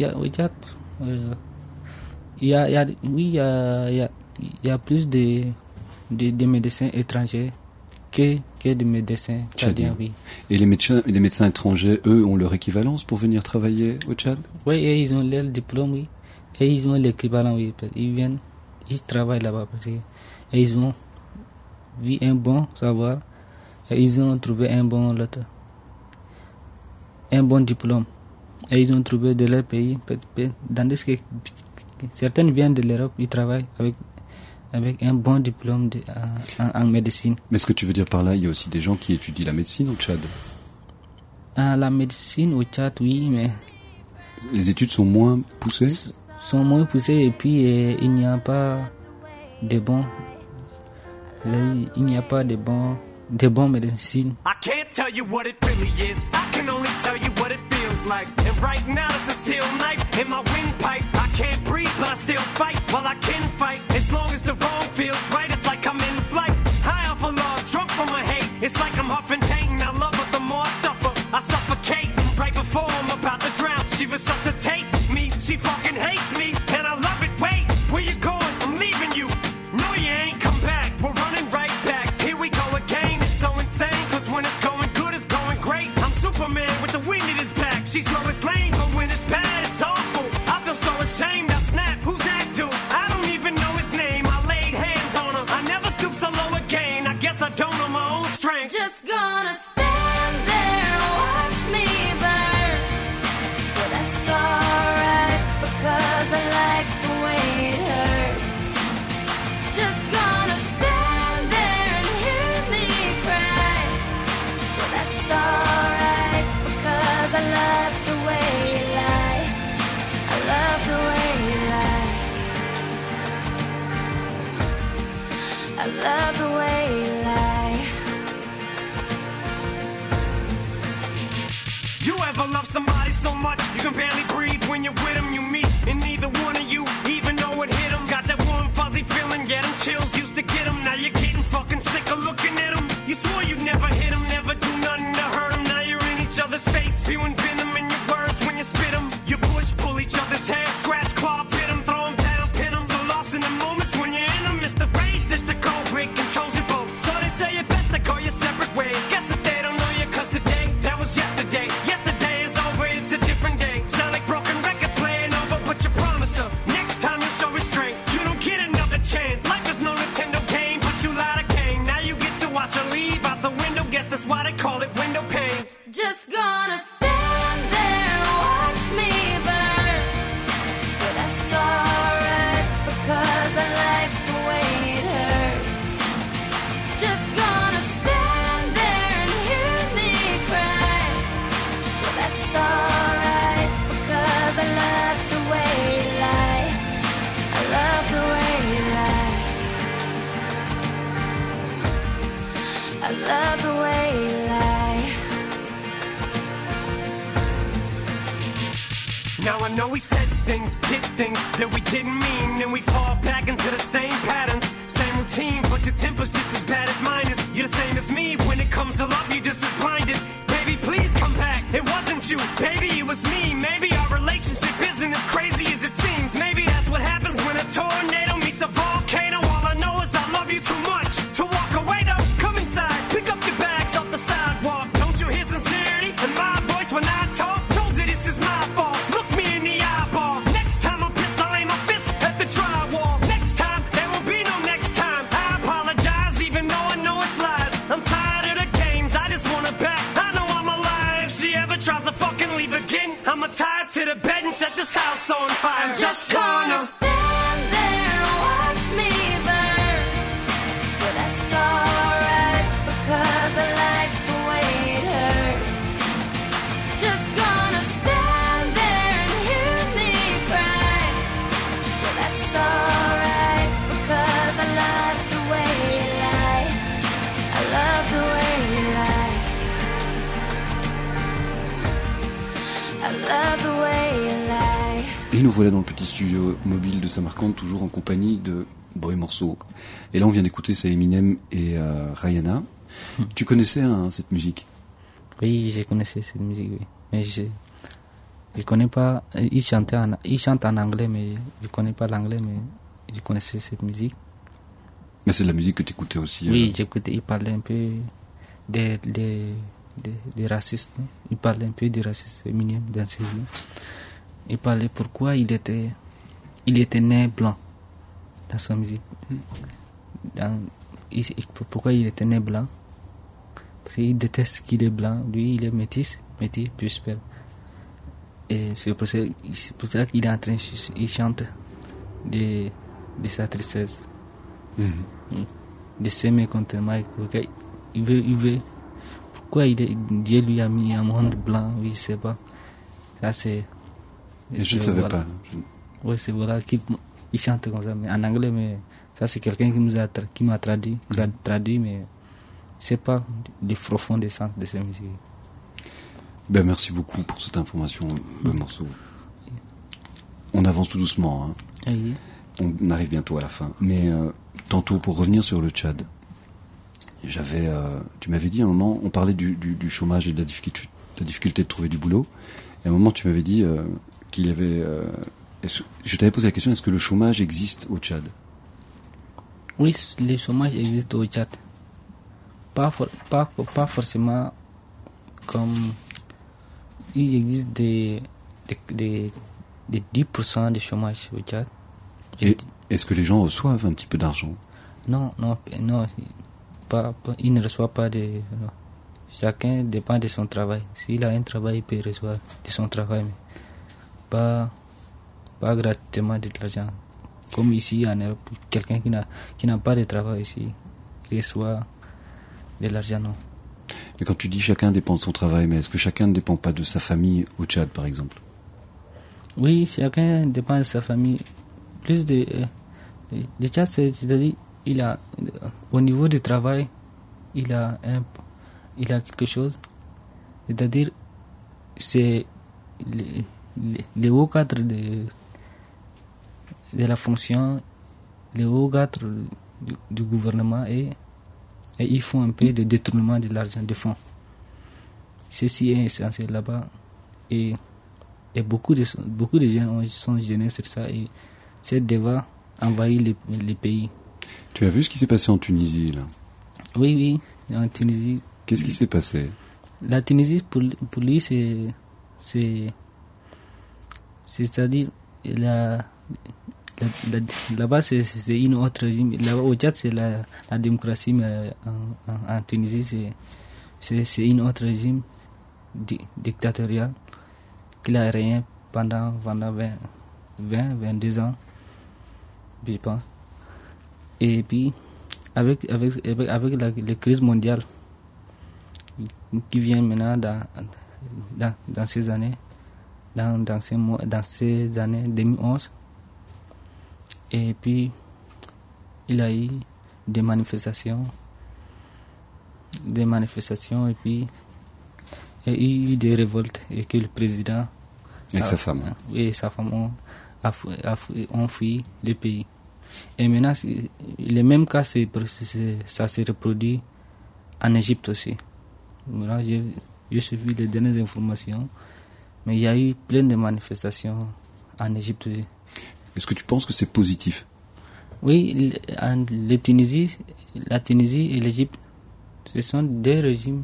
y a plus de médecins étrangers que de médecins tchadiens, oui. Et les médecins étrangers, eux, ont leur équivalence pour venir travailler au Tchad? Oui, et ils ont leur diplôme, oui. Et ils ont l'équivalent, oui. Ils viennent, ils travaillent là-bas. Et ils ont vu un bon savoir. Et ils ont trouvé un bon diplôme. Et ils ont trouvé de leur pays. Tandis que certaines viennent de l'Europe, ils travaillent avec un bon diplôme en médecine. Mais ce que tu veux dire par là, il y a aussi des gens qui étudient la médecine au Tchad? La médecine au Tchad, oui, mais... Les études sont moins poussées? Sont moins poussées, et puis il n'y a pas de bons médecines. I can't tell you what it really is. I can only tell you what it feels like. And right now it's a steel knife in my windpipe. I can't breathe, but I still fight. While I can fight, as long as the wrong feels right, it's like I'm in flight. High off of love, drunk from my hate. It's like I'm huffing pain. I love her, the more I suffer, I suffocate. Right before I'm about to drown, she resuscitates me. She fucking hates me, and I love it. Wait, where you going? I'm leaving you. No, you ain't come back. We're running right back. Here we go again. It's so insane, cause when it's going good, it's going great. I'm Superman with the wind in his back. She's Lois Lane, but when it's bad, it's awful. I feel so ashamed. I snap. Who's that dude? I don't even know his name. I laid hands on her. I never stoop so low again. I guess I don't know my own strength. Just gonna stand there and watch me burn. But that's alright, because I like the way it hurts. Just gonna stand there and hear me cry. But that's alright, because I love the way you lie. I love the way you lie. I love the way you lie. You ever love somebody so much you can barely breathe when you're with them? You meet, and neither one of you even know it hit them. Got that warm fuzzy feeling, get them chills, used to get them. Now you're getting fucking sick of looking at them. You swore you'd never hit them, never do nothing to hurt them. Now you're in each other's face, spewing venom in your words when you spit them. You push, pull each other's hair, scratch, claw, pit them, throw them down, pin them. So lost in the moments when you're in them, it's the race that's a cold break, controls your boat. So they say it best to go your separate ways. Guess that they don't know you, cause today, that was yesterday. Yesterday is over, it's a different day. Sound like broken records playing over, but you promised her. Next said things, did things that we didn't mean, and we fall back into the same patterns, same routine, but your temper's just as bad as mine is. You're the same as me, when it comes to love, you're just as blinded. Baby, please come back, it wasn't you, baby, it was me. Maybe our relationship isn't as crazy as it seems. Maybe that's what happens when a tornado meets a volcano. All I know is I love you too much to walk away though. Come inside, pick up your bags off the sidewalk. Don't you hear sincerity in my voice when I talk? Told you this is my fault, look me in the eyeball. Next time I'm pissed, I'll aim my fist at the drywall. Next time, there won't be no next time. I apologize even though I know it's lies. I'm tired of the games, I just want her back. I know I'm alive, if she ever tries to fucking leave again, I'ma tie her to the bed and set this house on fire. I'm just gonna stand there and watch me burn. But that's alright because I like the way it hurts. Just gonna stand there and hear me cry. But that's alright because I love the way you lie. I love the way you lie. I love the way you lie. Et nous voilà dans le petit studio mobile de Samarcande, toujours en compagnie de Boy Morceau. Et là, on vient d'écouter, c'est Eminem et Rihanna. Tu connaissais cette musique? Oui, je connaissais cette musique, oui. Mais je connais pas. Il chante en anglais, mais je connais pas l'anglais, mais je connaissais cette musique. Mais c'est de la musique que tu écoutais aussi. Oui, j'écoutais. Il parlait un peu des racistes. Il parlait un peu des racistes Eminem dans ses yeux. Il parlait pourquoi il était né blanc dans sa musique. Pourquoi il était né blanc? Parce qu'il déteste qu'il est blanc. Lui, il est métis plus père. Et c'est pour ça qu'il est en train, il chante de sa tristesse, de ses mécontentements. Il veut. Pourquoi Dieu lui a mis un monde blanc? Oui, je sais pas. Ça c'est. Et je ne savais pas. Oui, c'est voilà qu'il chante comme ça, mais en anglais, mais ça c'est quelqu'un qui m'a traduit, mais c'est pas le profond des sens de ces musiques. Ben merci beaucoup pour cette information, Morceau. On avance tout doucement, hein. Oui. On arrive bientôt à la fin. Mais tantôt, pour revenir sur le Tchad, tu m'avais dit à un moment, on parlait du chômage et de la difficulté de trouver du boulot. Et à un moment, tu m'avais dit qu'il y avait... je t'avais posé la question, est-ce que le chômage existe au Tchad? Oui, le chômage existe au Tchad. Pas forcément comme... Il existe des 10% de chômage au Tchad. Et est-ce que les gens reçoivent un petit peu d'argent? Non, il ne reçoit pas de... Non. Chacun dépend de son travail. S'il a un travail, il peut recevoir de son travail, mais pas gratuitement de l'argent. Comme ici en Europe, quelqu'un qui n'a pas de travail ici, il reçoit de l'argent, non. Mais quand tu dis chacun dépend de son travail, mais est-ce que chacun ne dépend pas de sa famille au Tchad, par exemple? Oui, chacun dépend de sa famille. Plus de... le Tchad, c'est-à-dire, au niveau du travail, il a quelque chose. C'est-à-dire, c'est les hauts cadres de la fonction, les hauts cadres du gouvernement et ils font un peu de détournement de l'argent des fonds. Ceci est essentiel là-bas et beaucoup de gens sont gênés sur ça et ce débat envahit les pays. Tu as vu ce qui s'est passé en Tunisie là? Oui, en Tunisie. Qu'est-ce qui s'est passé? La Tunisie pour lui c'est-à-dire là-bas c'est une autre régime. Là-bas au Tchad c'est la démocratie, mais en Tunisie c'est une autre régime dictatorial qui a régné pendant 22 ans, je pense. Et puis avec la crise mondiale qui vient maintenant dans ces années, dans ces années 2011, et puis il y a eu des manifestations et puis il y a eu des révoltes et que le président Avec sa femme. Oui, sa femme ont fui le pays. Et maintenant, le même cas, ça se reproduit en Égypte aussi. Voilà, j'ai suivi les dernières informations, mais il y a eu plein de manifestations en Égypte aussi. Est-ce que tu penses que c'est positif? Oui, la Tunisie et l'Égypte, ce sont deux régimes,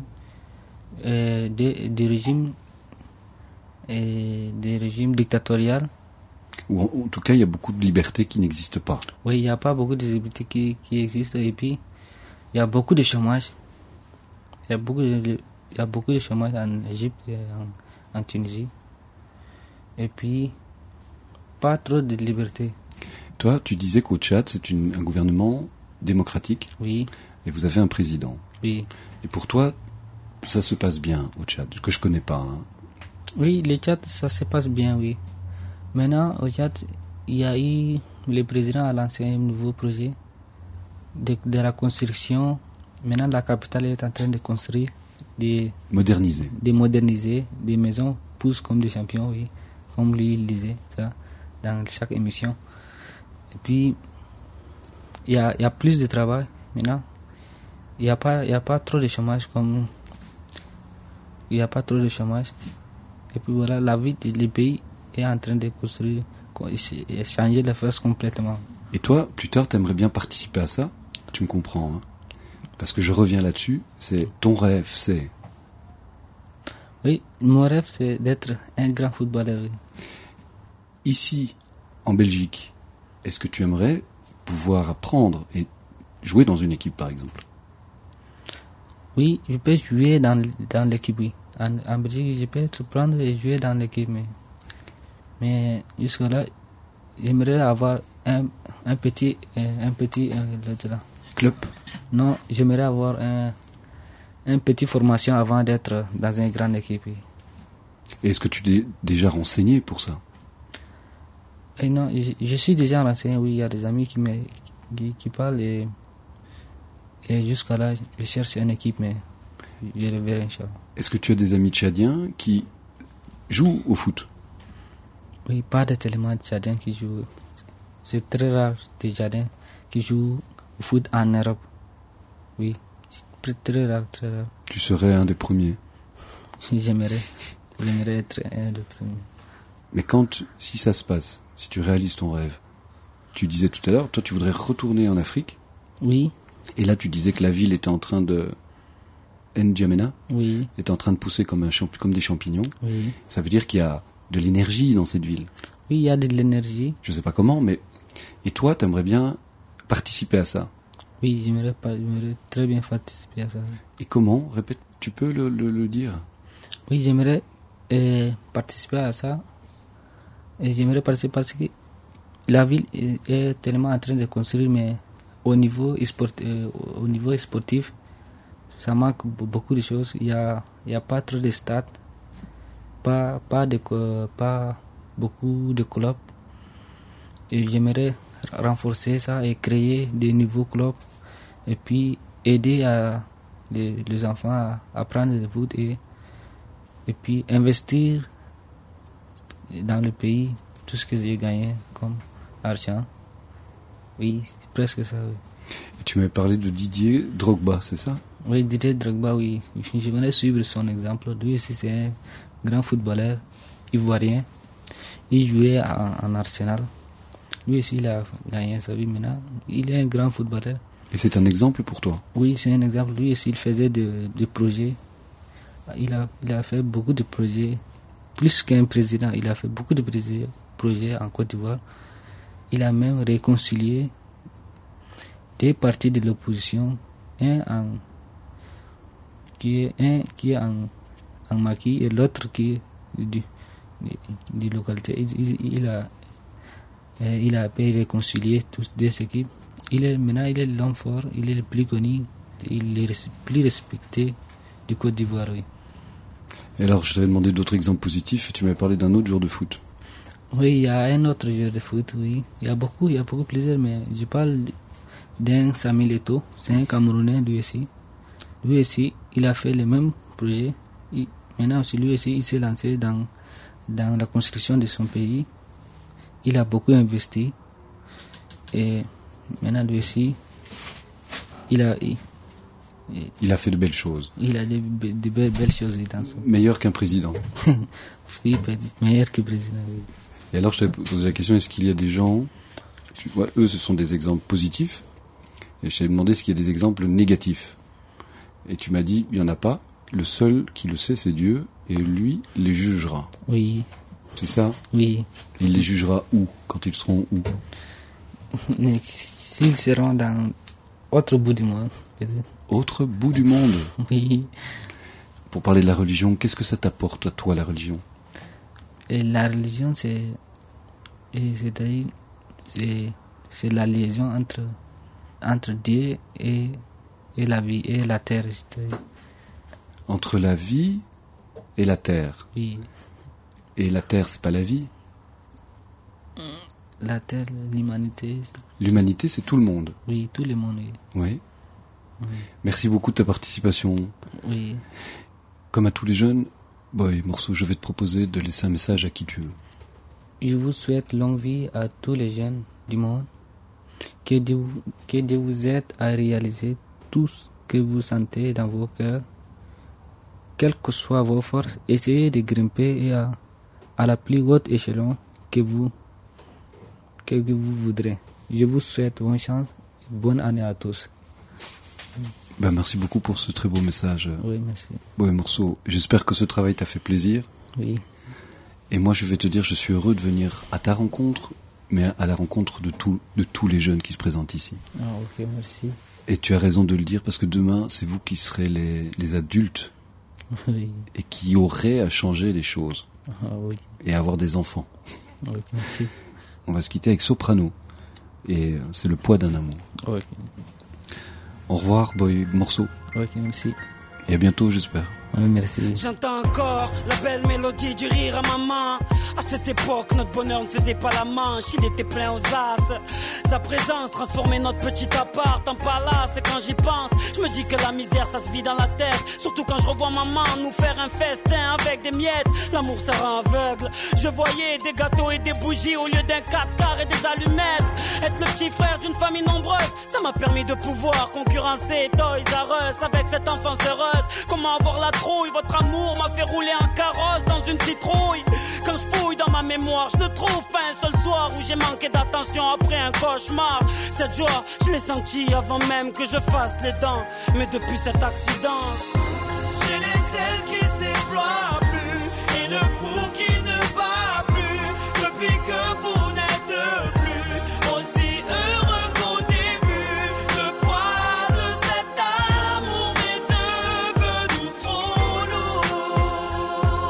des régimes dictatoriaux. Ou en tout cas, il y a beaucoup de libertés qui n'existent pas. Oui, il n'y a pas beaucoup de libertés qui existent, et puis il y a beaucoup de chômage. Il y a beaucoup de chômage en Égypte et en Tunisie. Et puis, pas trop de liberté. Toi, tu disais qu'au Tchad, c'est un gouvernement démocratique. Oui. Et vous avez un président. Oui. Et pour toi, ça se passe bien au Tchad, que je connais pas. Hein. Oui, le Tchad, ça se passe bien, oui. Maintenant, au Tchad, il y a eu, le président a lancé un nouveau projet de la construction. Maintenant, la capitale est en train de construire moderniser des maisons poussent comme des champions, oui, comme lui il disait ça dans chaque émission. Et puis il y a plus de travail maintenant. Il y a pas trop de chômage et puis voilà, la vie du pays est en train de construire, changer la face complètement. Et toi, plus tard, tu aimerais bien participer à ça? Tu me comprends, hein? Parce que je reviens là-dessus, c'est ton rêve, c'est... Oui, mon rêve, c'est d'être un grand footballeur. Oui. Ici, en Belgique, est-ce que tu aimerais pouvoir apprendre et jouer dans une équipe, par exemple? Oui, je peux jouer dans l'équipe, oui. En Belgique, je peux prendre et jouer dans l'équipe, mais jusque-là, j'aimerais avoir un petit club? Non, j'aimerais avoir une petite formation avant d'être dans une grande équipe. Et est-ce que tu t'es déjà renseigné pour ça? Et non, je suis déjà renseigné, oui, il y a des amis qui parlent et jusqu'à là, je cherche une équipe, mais je le verrai, Inch'Allah. Est-ce que tu as des amis tchadiens qui jouent au foot? Oui, pas de tellement de Tchadiens qui jouent. C'est très rare des Tchadiens qui jouent au foot en Europe. Oui, c'est très rare, très rare. Tu serais un des premiers? J'aimerais être un des premiers. Mais si ça se passe, si tu réalises ton rêve, tu disais tout à l'heure, toi tu voudrais retourner en Afrique? Oui. Et là tu disais que la ville était en train de... N'Djamena? Oui. Était en train de pousser comme des champignons. Oui. Ça veut dire qu'il y a de l'énergie dans cette ville. Oui, il y a de l'énergie. Je sais pas comment, mais... Et toi, tu aimerais bien participer à ça? Oui, j'aimerais très bien participer à ça. Et comment? Répète, tu peux le dire? Oui, j'aimerais participer à ça. Et j'aimerais participer parce que la ville est tellement en train de construire, mais au niveau sportif, ça manque beaucoup de choses. Il y a pas trop de stades, pas beaucoup de clubs. Et j'aimerais renforcer ça et créer des nouveaux clubs et puis aider les enfants à apprendre le foot et puis investir dans le pays tout ce que j'ai gagné comme argent. Oui, c'est presque ça, oui. Et tu m'avais parlé de Didier Drogba, c'est ça? Oui, Didier Drogba, oui. Je venais suivre son exemple. Lui aussi, c'est un grand footballeur ivoirien. Il jouait en Arsenal. Lui aussi, il a gagné sa vie maintenant. Il est un grand footballeur. Et c'est un exemple pour toi? Oui, c'est un exemple. Lui aussi, il faisait des projets. Il a fait beaucoup de projets. Plus qu'un président, il a fait beaucoup de projets en Côte d'Ivoire. Il a même réconcilié des partis de l'opposition, qui est en Maki et l'autre qui est du localité. Il a pu réconcilier toutes deux équipes. Maintenant, il est l'homme fort, il est le plus connu, il est plus respecté du Côte d'Ivoire. Oui. Et alors, je t'avais demandé d'autres exemples positifs et tu m'avais parlé d'un autre joueur de foot. Oui, il y a un autre joueur de foot, oui. Il y a beaucoup plusieurs, mais je parle d'un Samuel Eto'o, c'est un Camerounais lui aussi. Lui aussi, il a fait le même projet. Maintenant aussi, lui aussi, il s'est lancé dans dans la construction de son pays. Il a beaucoup investi. Et maintenant, lui aussi, il a fait de belles choses. Il a de belles choses dans son pays. Meilleur qu'un président. Oui, meilleur que président. Oui. Et alors, je t'avais posé la question, est-ce qu'il y a des gens... Tu vois, eux, ce sont des exemples positifs. Et je t'avais demandé s'il y a des exemples négatifs. Et tu m'as dit, il n'y en a pas. Le seul qui le sait, c'est Dieu. Et lui, les jugera. Oui. C'est ça? Oui. Il les jugera où? Quand ils seront où? S'ils seront dans autre bout du monde, peut-être. Autre bout du monde? Oui. Pour parler de la religion, qu'est-ce que ça t'apporte à toi, la religion? Et la religion, c'est la liaison entre Dieu et la vie et la terre. Entre la vie et la terre. Oui. Et la terre, c'est pas la vie? La terre, l'humanité. L'humanité, c'est tout le monde. Oui, tout le monde. Oui. Merci beaucoup de ta participation. Oui. Comme à tous les jeunes, Boy Morceau, je vais te proposer de laisser un message à qui tu veux. Je vous souhaite longue vie à tous les jeunes du monde. Que Dieu vous aide à réaliser tout ce que vous sentez dans vos cœurs. Quelles que soient vos forces, essayez de grimper à la plus haute échelon que vous voudrez. Je vous souhaite bonne chance et bonne année à tous. Merci beaucoup pour ce très beau message. Oui, merci. Boy Morceau, j'espère que ce travail t'a fait plaisir. Oui. Et moi, je vais te dire, je suis heureux de venir à ta rencontre, mais à la rencontre de tous les jeunes qui se présentent ici. Ah, ok, merci. Et tu as raison de le dire, parce que demain, c'est vous qui serez les adultes. Oui. Et qui auraient à changer les choses. Ah, oui. Et à avoir des enfants. Ok, merci. On va se quitter avec Soprano. Et c'est le poids d'un amour. Ok. Au revoir, Boy Morceau. Ok, merci. Et à bientôt, j'espère. Merci. J'entends encore la belle mélodie du rire à maman. À cette époque, notre bonheur ne faisait pas la manche, il était plein aux as. Sa présence transformait notre petit appart en palace. Et quand j'y pense, je me dis que la misère ça se vit dans la tête. Surtout quand je revois maman nous faire un festin avec des miettes. L'amour ça rend aveugle. Je voyais des gâteaux et des bougies au lieu d'un 4x et des allumettes. Être le petit frère d'une famille nombreuse, ça m'a permis de pouvoir concurrencer Toys R Us avec cette enfance heureuse. Comment avoir la trouille, votre amour m'a fait rouler en carrosse dans une citrouille. Quand je fouille dans ma mémoire, je ne trouve pas un seul soir où j'ai manqué d'attention après un cauchemar. Cette joie, je l'ai sentie avant même que je fasse les dents. Mais depuis cet accident, j'ai les ailes qui se déploient plus et le pouls qui ne bat plus. Depuis que vous n'êtes plus aussi heureux qu'au début, le poids de cet amour est devenu trop lourd.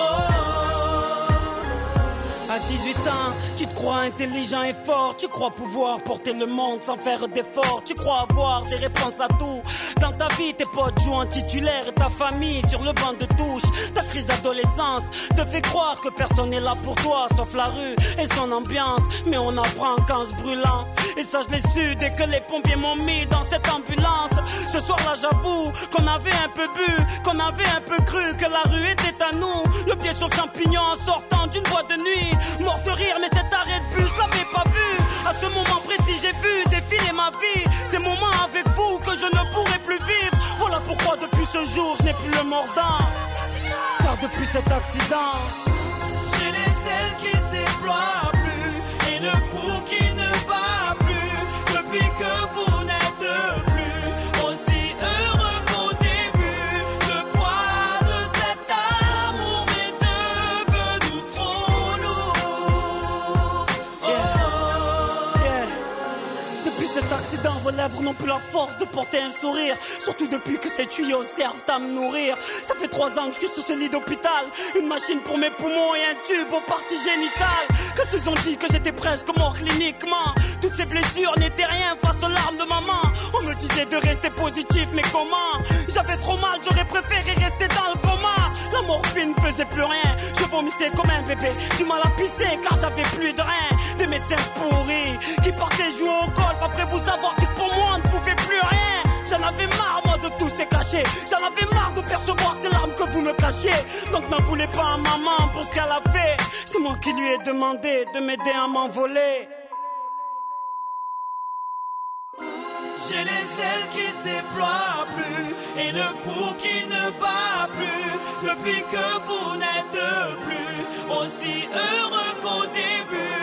À 18 ans, tu te crois intelligent et fort, tu crois pouvoir porter le monde sans faire d'efforts, tu crois avoir des réponses à tout. Dans ta vie, tes potes jouent en titulaire et ta famille sur le banc de touche. Ta crise d'adolescence te fait croire que personne n'est là pour toi sauf la rue et son ambiance. Mais on apprend qu'en se brûlant, et ça je l'ai su dès que les pompiers m'ont mis dans cette ambulance. Ce soir-là j'avoue qu'on avait un peu bu, qu'on avait un peu cru que la rue était à nous. Le pied sur le champignon en sortant d'une boîte de nuit. Mort de rire mais cet arrêt de bus je l'avais pas vu. À ce moment précis j'ai vu défiler ma vie. Ces moments avec vous que je ne pourrai plus vivre. Voilà pourquoi depuis ce jour je n'ai plus le mordant. Car depuis cet accident, j'ai les ailes qui se déploient plus et le pouls qui ne bat plus. Depuis que vous n'êtes plus aussi heureux qu'au début, le poids de cet amour est devenu trop lourd. Depuis cet accident, vos lèvres n'ont plus la force de porter un sourire. Surtout depuis que ces tuyaux servent à me nourrir. Ça fait 3 ans que je suis sous ce lit d'hôpital. Une machine pour mes poumons et un tube aux parties génitales. Que ceux ont dit que j'étais presque mort cliniquement. Toutes ces blessures n'étaient rien face aux larmes de maman. On me disait de rester positif, mais comment? J'avais trop mal, j'aurais préféré rester dans le coma. La morphine faisait plus rien. Je vomissais comme un bébé, du mal à pisser car j'avais plus de reins. Des médecins pourris qui partaient jouer au golf après vous avoir dit que pour moi on ne pouvait plus rien. J'en avais marre moi de tous ces cachets. J'en avais marre de percevoir ces larmes que vous me le cacher. Donc n'en voulez pas à maman pour ce qu'elle a fait. C'est moi qui lui ai demandé de m'aider à m'envoler. J'ai les ailes qui se déploient plus et le pouls qui ne bat plus. Depuis que vous n'êtes plus aussi heureux qu'au début.